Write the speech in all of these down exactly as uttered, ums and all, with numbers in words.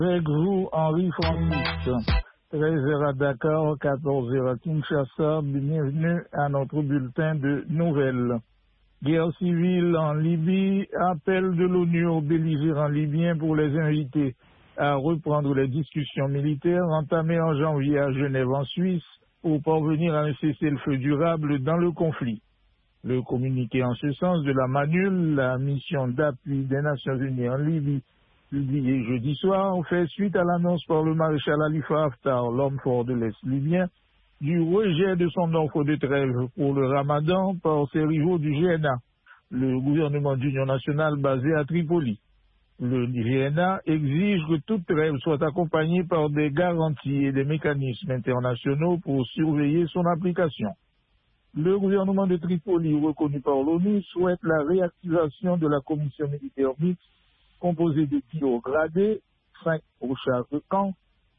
Avec vous, Henri Francis, treize heures à Dakar, quatorze heures à Kinshasa. Bienvenue à notre bulletin de nouvelles. Guerre civile en Libye, appel de l'ONU aux belligérants libyens pour les inviter à reprendre les discussions militaires entamées en janvier à Genève en Suisse pour parvenir à un cessez-le-feu durable dans le conflit. Le communiqué en ce sens de la MANUL, la mission d'appui des Nations Unies en Libye, publié jeudi soir, fait suite à l'annonce par le maréchal Khalifa Haftar, l'homme fort de l'Est libyen, du rejet de son offre de trêve pour le Ramadan par ses rivaux du G N A, le gouvernement d'union nationale basé à Tripoli. Le G N A exige que toute trêve soit accompagnée par des garanties et des mécanismes internationaux pour surveiller son application. Le gouvernement de Tripoli, reconnu par l'ONU, souhaite la réactivation de la commission militaire mixte composée de dix hauts gradés, cinq au char de camp,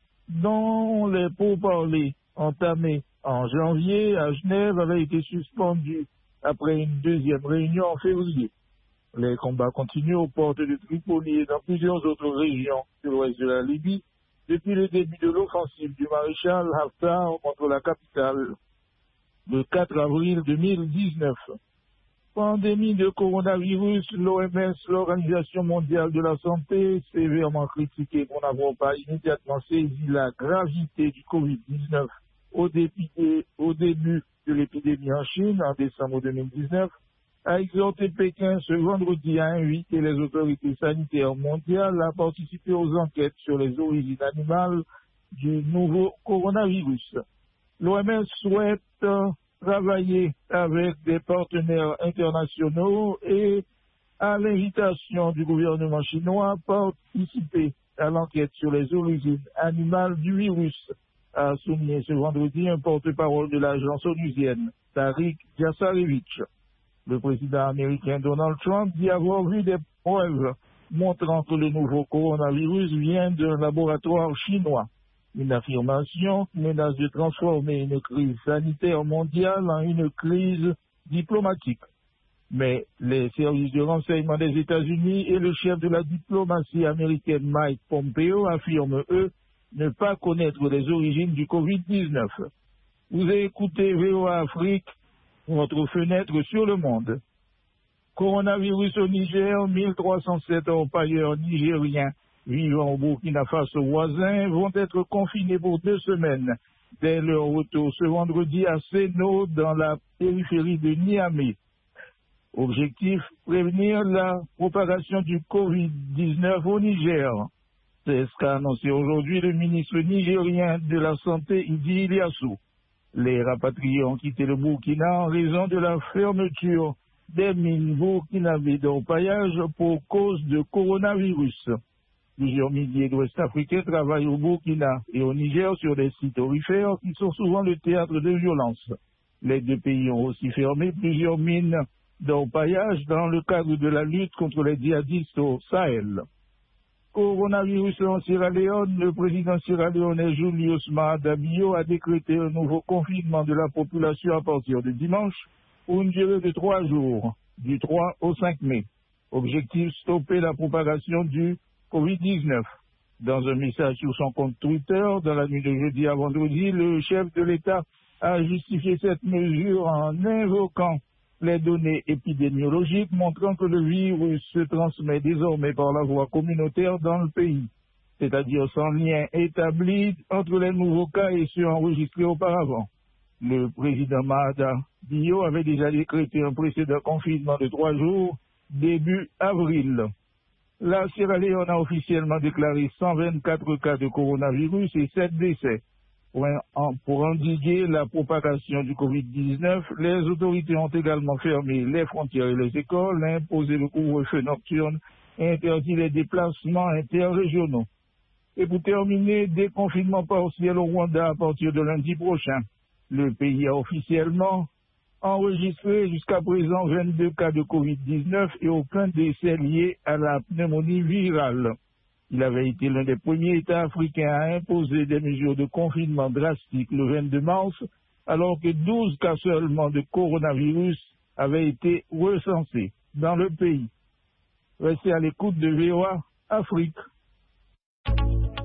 dont les pourparlers entamés en janvier à Genève avaient été suspendus après une deuxième réunion en février. Les combats continuent aux portes de Tripoli et dans plusieurs autres régions de l'ouest de la Libye depuis le début de l'offensive du maréchal Haftar contre la capitale le quatre avril deux mille dix-neuf. Pandémie de coronavirus, l'O M S, l'Organisation mondiale de la santé, sévèrement critiquée pour n'avoir pas immédiatement saisi la gravité du covid dix-neuf au début, au début de l'épidémie en Chine en décembre deux mille dix-neuf, a exhorté Pékin ce vendredi à inviter les autorités sanitaires mondiales à participer aux enquêtes sur les origines animales du nouveau coronavirus. L'O M S souhaite euh, travailler avec des partenaires internationaux et, à l'invitation du gouvernement chinois, participer à l'enquête sur les origines animales du virus, a souligné ce vendredi un porte-parole de l'agence onusienne, Tariq Jassarevich. Le président américain Donald Trump dit avoir vu des preuves montrant que le nouveau coronavirus vient d'un laboratoire chinois. Une affirmation qui menace de transformer une crise sanitaire mondiale en une crise diplomatique. Mais les services de renseignement des États-Unis et le chef de la diplomatie américaine Mike Pompeo affirment, eux, ne pas connaître les origines du covid dix-neuf. Vous avez écouté V O A Afrique, votre fenêtre sur le monde. Coronavirus au Niger, mille trois cent sept orpailleurs nigériens vivant au Burkina Faso voisin vont être confinés pour deux semaines dès leur retour ce vendredi à Seno dans la périphérie de Niamey. Objectif, prévenir la propagation du covid dix-neuf au Niger. C'est ce qu'a annoncé aujourd'hui le ministre nigérien de la Santé, Idi Iliassou. Les rapatriés ont quitté le Burkina en raison de la fermeture des mines burkinabées d'orpaillage pour cause de coronavirus. Plusieurs milliers d'Ouest-Africains travaillent au Burkina et au Niger sur des sites aurifères qui sont souvent le théâtre de violences. Les deux pays ont aussi fermé plusieurs mines d'orpaillage dans le cadre de la lutte contre les djihadistes au Sahel. Coronavirus en Sierra Leone, le président sierra-léonais Julius Maada Bio a décrété un nouveau confinement de la population à partir de dimanche pour une durée de trois jours, du trois au cinq mai. Objectif, stopper la propagation du covid dix-neuf. Dans un message sur son compte Twitter, dans la nuit de jeudi à vendredi, le chef de l'État a justifié cette mesure en invoquant les données épidémiologiques montrant que le virus se transmet désormais par la voie communautaire dans le pays, c'est-à-dire sans lien établi entre les nouveaux cas et ceux enregistrés auparavant. Le président Maada Bio avait déjà décrété un précédent confinement de trois jours début avril. La Sierra Leone a officiellement déclaré cent vingt-quatre cas de coronavirus et sept décès. Pour endiguer la propagation du covid dix-neuf, les autorités ont également fermé les frontières et les écoles, imposé le couvre-feu nocturne et interdit les déplacements interrégionaux. Et pour terminer, déconfinement partiel au Rwanda à partir de lundi prochain. Le pays a officiellement enregistré jusqu'à présent vingt-deux cas de covid dix-neuf et aucun décès lié à la pneumonie virale. Il avait été l'un des premiers États africains à imposer des mesures de confinement drastiques le vingt-deux mars, alors que douze cas seulement de coronavirus avaient été recensés dans le pays. Restez à l'écoute de V O A Afrique.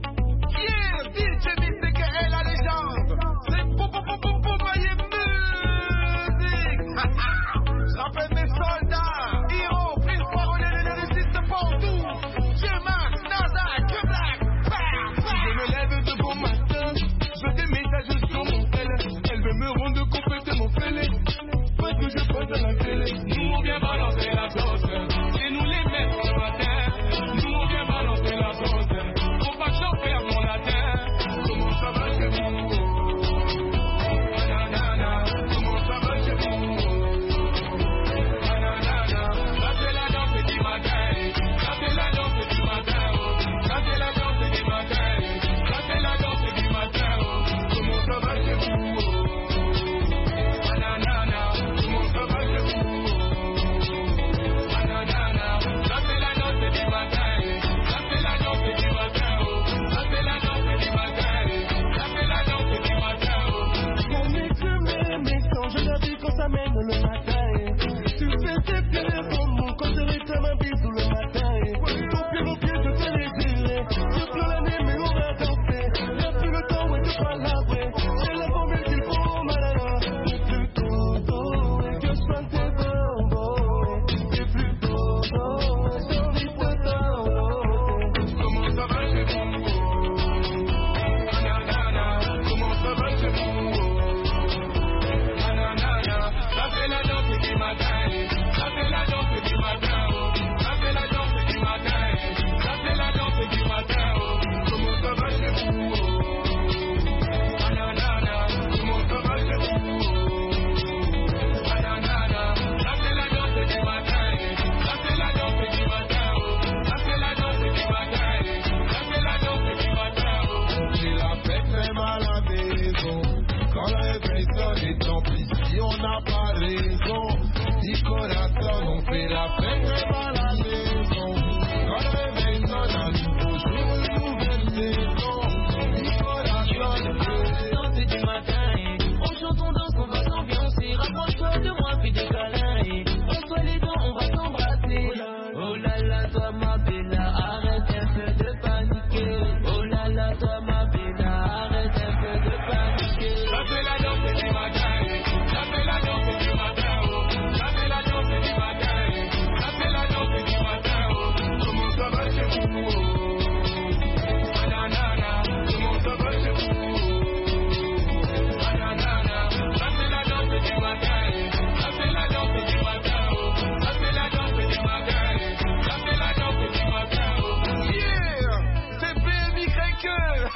que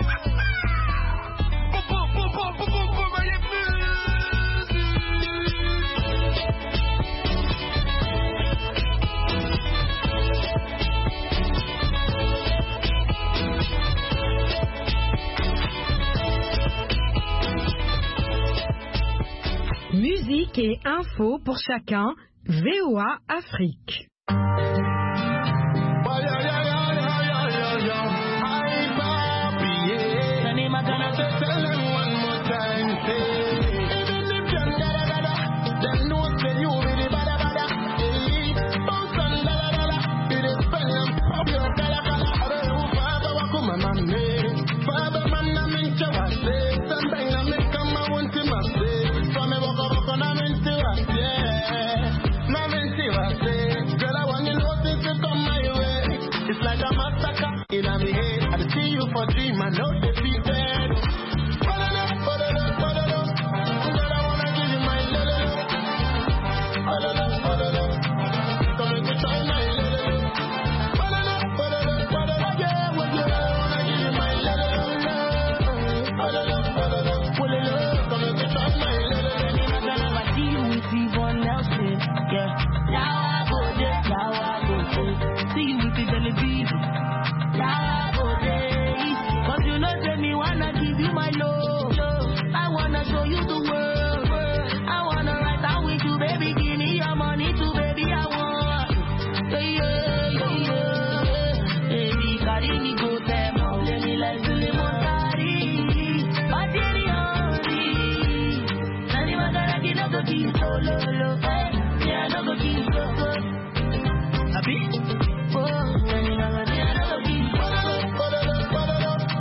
Musique et info pour chacun, V O A Afrique. For dream, I know they feel dead.